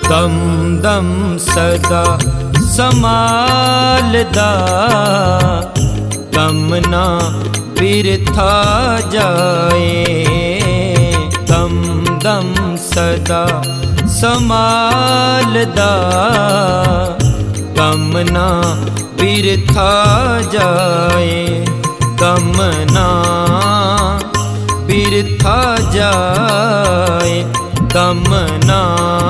दम दम सदा समालदा दम ना बिरथा जाए। दम दम सदा समालदा दम ना बिरथा जाए। दम ना बिरथा जाए। दम ना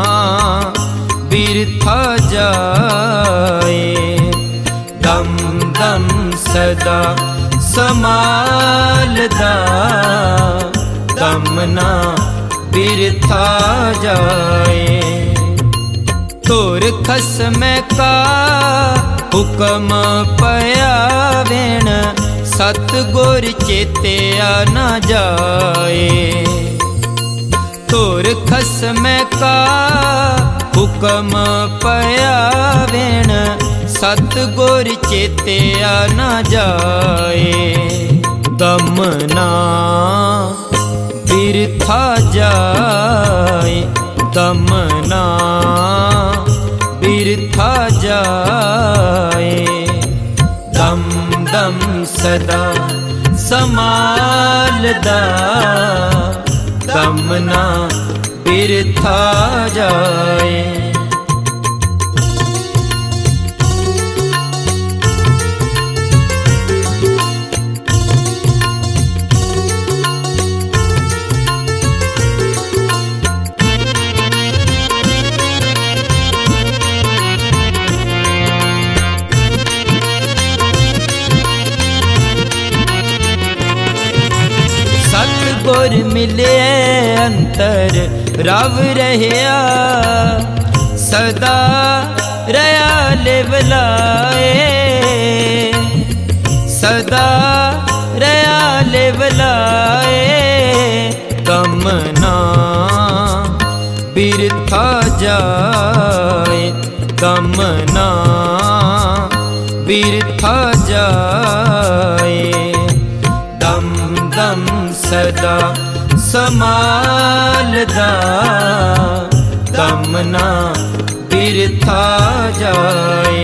बिरथा जाए। दम दम सदा समालदा दम ना बिरथा जाए। तोर खसम का हुक्म पया वेण सतगुर चेत्या न जाए। तोर खसम का हुक्म पया वेण सतगुर चेत्या न जाए। दम ना बिरथा जाए। दम ना बिरथा जाए। दम दम सदा समालदा दम ना बिरथा जाए। सतगुर मिले अंतर रव रहया सदा रया लेवलाए। सदा रया लेवलाए। दम ना बिरथा जाए। दम ना बिरथा जाए। दम दम सदा समालदा दम ना बिरथा जाए।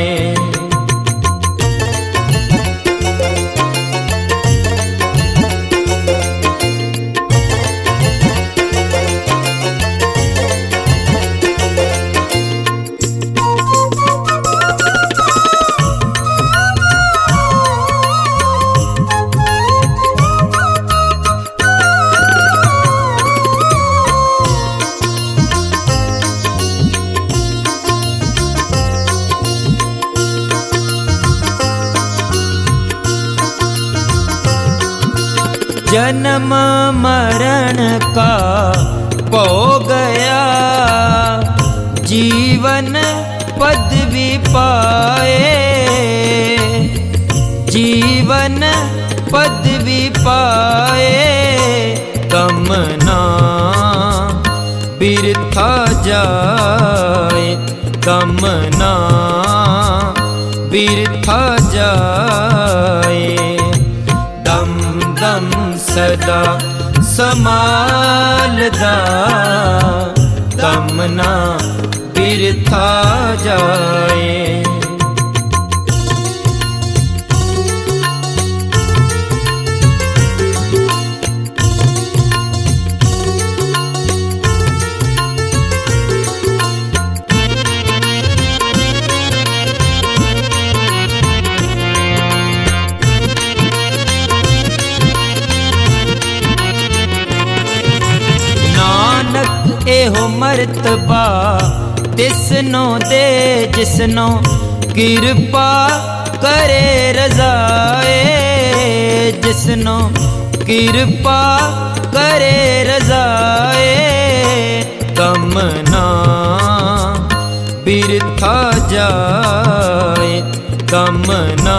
जन्म मरण का पो गया जीवन पदवी पाए। जीवन पदवी पाए। दम ना बिरथा जाए। दम ना बिरथा जाए। दम दम सदा समालदा दम ना बिरथा जाए। एहो मर्तबा तिसनो दे जिसनो कृपा करे रज़ाए। जिसनो कृपा करे रज़ाए। दम ना बिरथा जाए। दम ना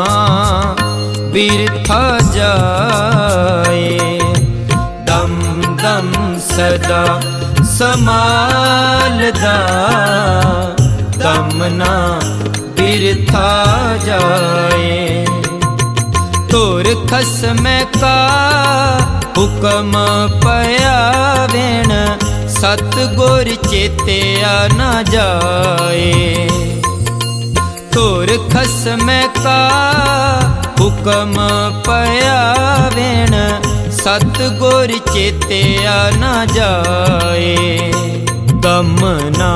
बिरथा जाए। दम दम सदा समालदा दम ना बिरथा जाए। तोर खसम का हुक्म पया वेण सतगुर चेतिया न जाए। तुर खसम का हुक्म पया वेण, सतगुर चेतिया न जाए। दमना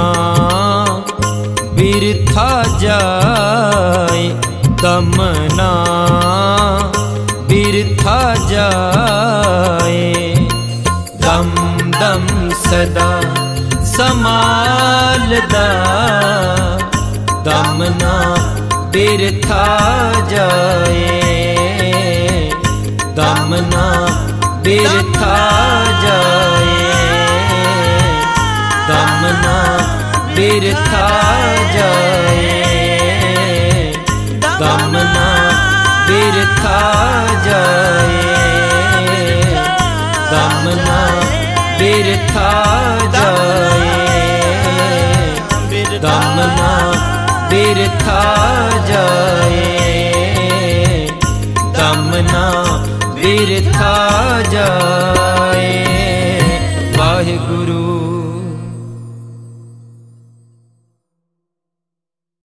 बिरथा जाए, दमना बिरथा जाए। दम दम सदा समालदा, दमना बिरथा जाए। दमना बिरथा जाए, दमना बिरथा जाए। दमना बिरथा जाए, दमना बिरथा जाए। दमना बिरथा जाए, दमना बिरथा जाए।